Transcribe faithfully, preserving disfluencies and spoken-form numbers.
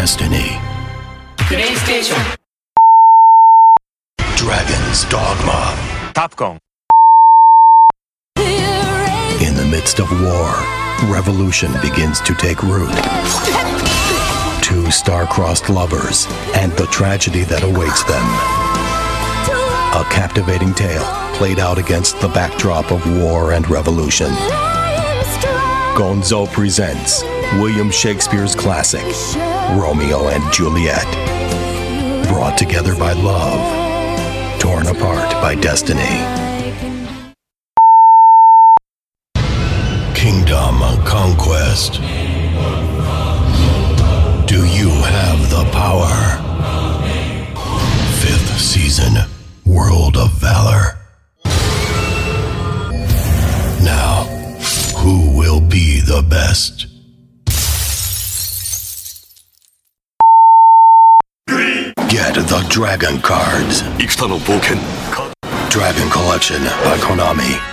Destiny. PlayStation. Dragon's Dogma. Capcom. In the midst of war, revolution begins to take root. Two star-crossed lovers and the tragedy that awaits them. A captivating tale played out against the backdrop of war and revolution. Gonzo presents William Shakespeare's classic, Romeo and Juliet. Brought together by love, torn apart by destiny. Kingdom Conquest. Do you have the power? Fifth season, World of Valor. Now, who will be the best? Get the Dragon cards. Dragon Collection by Konami.